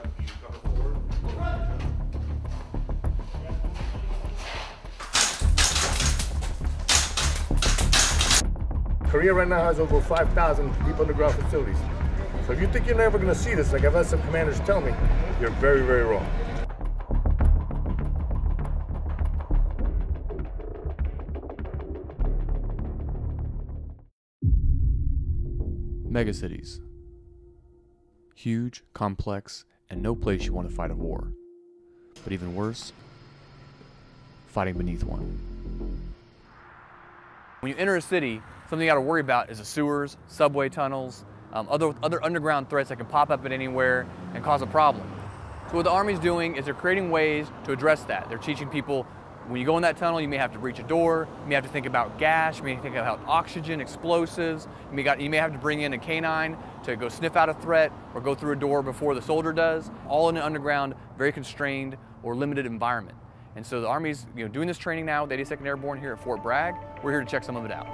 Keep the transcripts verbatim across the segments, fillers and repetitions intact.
Korea right now has over five thousand deep underground facilities. So if you think you're never going to see this, like I've had some commanders tell me, you're very, very wrong. Megacities. Huge, complex, and no place you want to fight a war. But even worse, fighting beneath one. When you enter a city, something you got to worry about is the sewers, subway tunnels, um, other, other underground threats that can pop up at anywhere and cause a problem. So what the Army's doing is they're creating ways to address that. They're teaching people, when you go in that tunnel, you may have to breach a door, you may have to think about gas, you may think about oxygen, explosives, you may, got, you may have to bring in a canine to go sniff out a threat or go through a door before the soldier does, all in an underground, very constrained or limited environment. And so the Army's you know, doing this training now with the eighty-second Airborne here at Fort Bragg. We're here to check some of it out.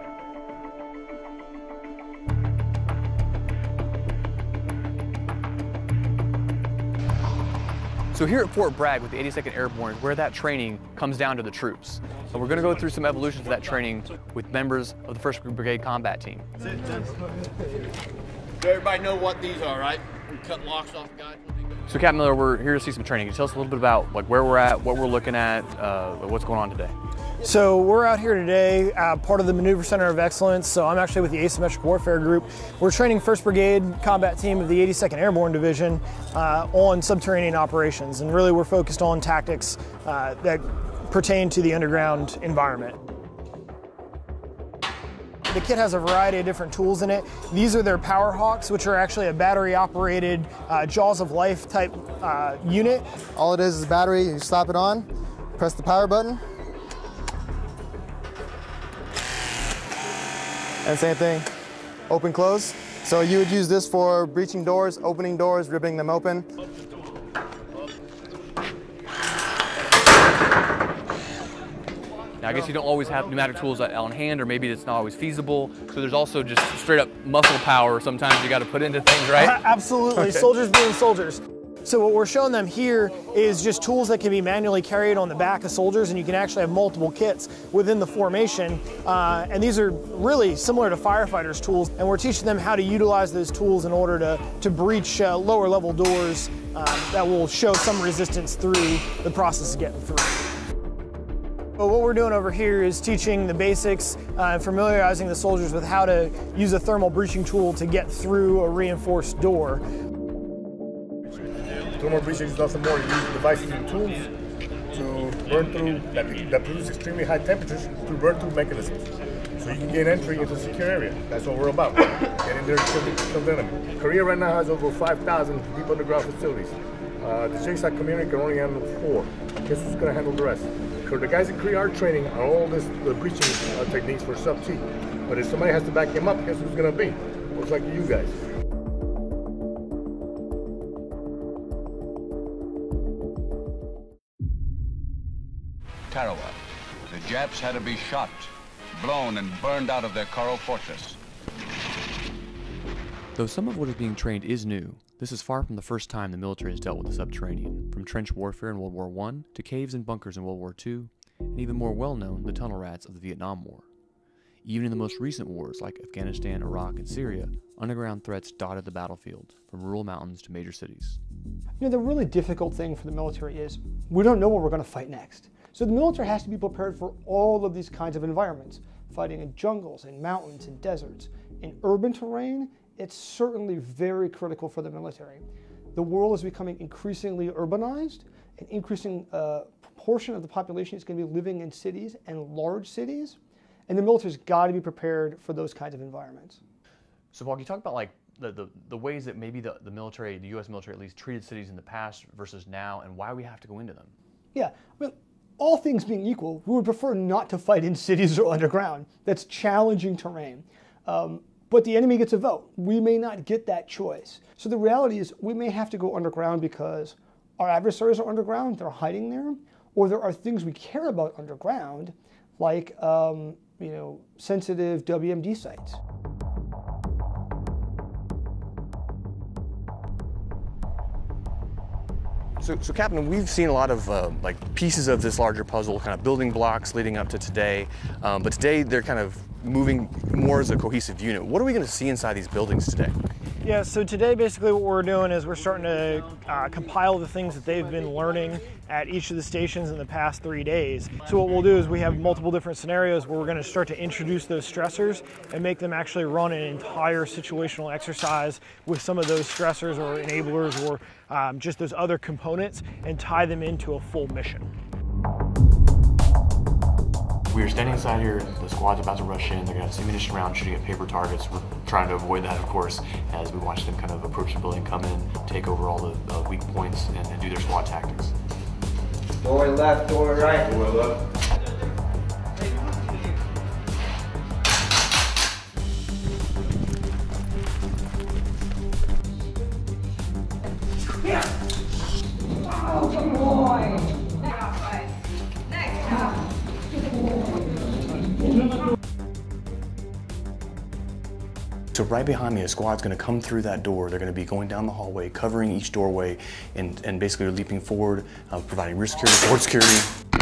So here at Fort Bragg with the eighty-second Airborne is where that training comes down to the troops. So we're going to go through some evolutions of that training with members of the first Brigade Combat Team. So everybody know what these are, right? We cut locks off guys. So Captain Miller, we're here to see some training. Can you tell us a little bit about like where we're at, what we're looking at, uh, what's going on today? So we're out here today, uh, part of the Maneuver Center of Excellence. So I'm actually with the Asymmetric Warfare Group. We're training first Brigade Combat Team of the eighty-second Airborne Division uh, on subterranean operations. And really we're focused on tactics uh, that pertain to the underground environment. The kit has a variety of different tools in it. These are their Power Hawks, which are actually a battery-operated uh, Jaws of Life type uh, unit. All it is is a battery. You slap it on, press the power button, and same thing, open, close. So you would use this for breaching doors, opening doors, ripping them open. Now, I guess you don't always have pneumatic tools on hand, or maybe it's not always feasible. So there's also just straight up muscle power sometimes you got to put into things, right? Uh, absolutely, okay. Soldiers being soldiers. So what we're showing them here is just tools that can be manually carried on the back of soldiers, and you can actually have multiple kits within the formation. Uh, and these are really similar to firefighters' tools, and we're teaching them how to utilize those tools in order to, to breach uh, lower level doors uh, that will show some resistance through the process of getting through. But what we're doing over here is teaching the basics uh, and familiarizing the soldiers with how to use a thermal breaching tool to get through a reinforced door. Thermal breaching is nothing more than using devices and tools to burn through, that, that produce extremely high temperatures to burn through mechanisms. So you can gain entry into a secure area. That's what we're about. Get in there and kill the, kill the enemy. Korea right now has over five thousand deep underground facilities. Uh, the J SOC community can only handle four. Guess who's going to handle the rest? The guys in Korea are training on all this the breaching uh, techniques for sub-T. But if somebody has to back him up, guess who's going to be? Looks like you guys. Tarawa. The Japs had to be shot, blown, and burned out of their coral fortress. Though some of what is being trained is new, this is far from the first time the military has dealt with the subterranean, from trench warfare in World War One to caves and bunkers in World War Two, and even more well-known, the tunnel rats of the Vietnam War. Even in the most recent wars like Afghanistan, Iraq, and Syria, underground threats dotted the battlefield, from rural mountains to major cities. You know, the really difficult thing for the military is we don't know what we're going to fight next. So the military has to be prepared for all of these kinds of environments, fighting in jungles, in mountains, in deserts. In urban terrain, it's certainly very critical for the military. The world is becoming increasingly urbanized. An increasing uh, proportion of the population is going to be living in cities and large cities, and the military's got to be prepared for those kinds of environments. So Paul, can you talk about like the, the, the ways that maybe the, the military, the U S military at least, treated cities in the past versus now, and why we have to go into them? Yeah, I mean, all things being equal, we would prefer not to fight in cities or underground. That's challenging terrain. Um, But the enemy gets a vote. We may not get that choice. So the reality is we may have to go underground because our adversaries are underground, they're hiding there, or there are things we care about underground, like um, you know, sensitive W M D sites. So, so Captain, we've seen a lot of uh, like pieces of this larger puzzle, kind of building blocks leading up to today, um, but today they're kind of moving more as a cohesive unit. What are we going to see inside these buildings today? Yeah, so today basically what we're doing is we're starting to uh, compile the things that they've been learning at each of the stations in the past three days. So what we'll do is we have multiple different scenarios where we're going to start to introduce those stressors and make them actually run an entire situational exercise with some of those stressors or enablers or um, just those other components and tie them into a full mission. We are standing inside here, the squad's about to rush in, they're gonna have some ammunition round shooting at paper targets. We're trying to avoid that, of course, as we watch them kind of approach the building, come in, take over all the uh, weak points, and, and do their squad tactics. Door left, door right. Door left. Here. Oh, good boy. So right behind me, a squad's going to come through that door. They're going to be going down the hallway, covering each doorway, and, and basically leaping forward, uh, providing rear security, forward security.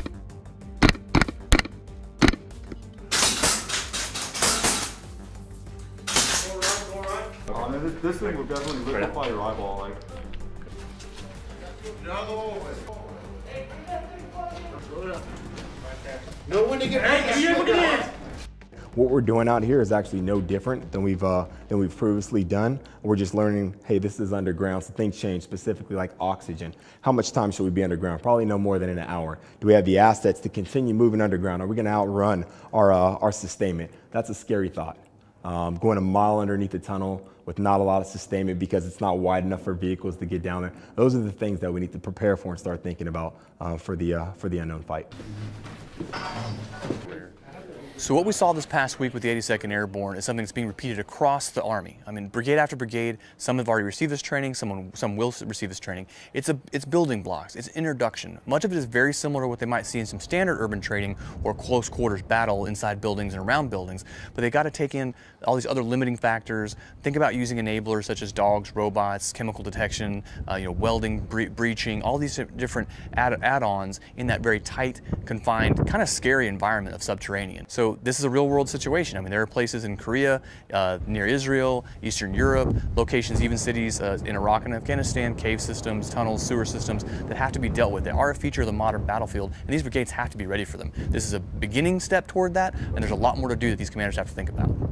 Uh, this, this thing will definitely liquefy your eyeball. Like. Know when to get ready. What we're doing out here is actually no different than we've uh, than we've previously done. We're just learning, hey, this is underground, so things change, specifically like oxygen. How much time should we be underground? Probably no more than an hour. Do we have the assets to continue moving underground? Are we going to outrun our uh, our sustainment? That's a scary thought. Um, going a mile underneath the tunnel with not a lot of sustainment because it's not wide enough for vehicles to get down there. Those are the things that we need to prepare for and start thinking about uh, for the uh, for the unknown fight. So what we saw this past week with the eighty-second Airborne is something that's being repeated across the Army. I mean, brigade after brigade, some have already received this training, someone, some will receive this training. It's, a, it's building blocks, it's introduction. Much of it is very similar to what they might see in some standard urban training or close quarters battle inside buildings and around buildings, but they got to take in all these other limiting factors. Think about using enablers such as dogs, robots, chemical detection, uh, you know, welding, bre breaching, all these different add add-ons in that very tight, confined, kind of scary environment of subterranean. So this is a real world situation. I mean, there are places in Korea, uh, near Israel, Eastern Europe, locations, even cities uh, in Iraq and Afghanistan, cave systems, tunnels, sewer systems that have to be dealt with. They are a feature of the modern battlefield, and these brigades have to be ready for them. This is a beginning step toward that, and there's a lot more to do that these commanders have to think about.